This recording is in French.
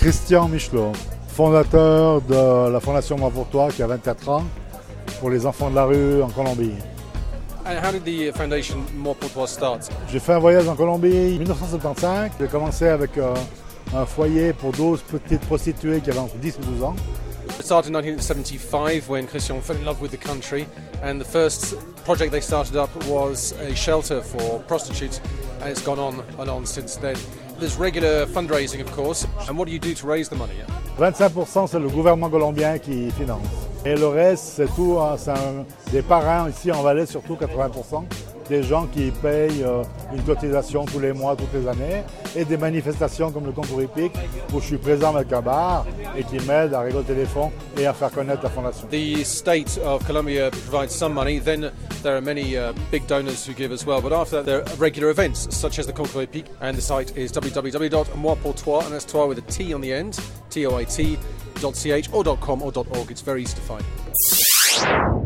Christian Michelot, fondateur de la Fondation Moi pour Toi qui a 24 ans pour les enfants de la rue en Colombie. And how did the foundation Moi pour Toi start? J'ai fait un voyage en Colombie en 1975. J'ai commencé avec un foyer pour 12 petites prostituées qui avaient entre 10 et 12 ans. It started in 1975 when Christian fell in love with the country, and the first project they started up was a shelter for prostitutes, and it's gone on and on since then. There's regular fundraising, of course, and what do you do to raise the money? 25% c'est le gouvernement colombien qui finance. Et le reste, c'est tout, c'est des parents ici en Valais, surtout 80%, des gens qui payent une cotisation tous les mois, toutes les années, et des manifestations comme le concours hippique, où je suis présent avec un bar et qui m'aide à récolter les fonds et à faire connaître la fondation. The state of Colombia provides some money, then there are many big donors who give as well, but after that there are regular events such as the concours hippique, and the site is www.moipourtoi, and that's Toi with a T on the end, TOIT.ch or .com or .org. It's very easy to find.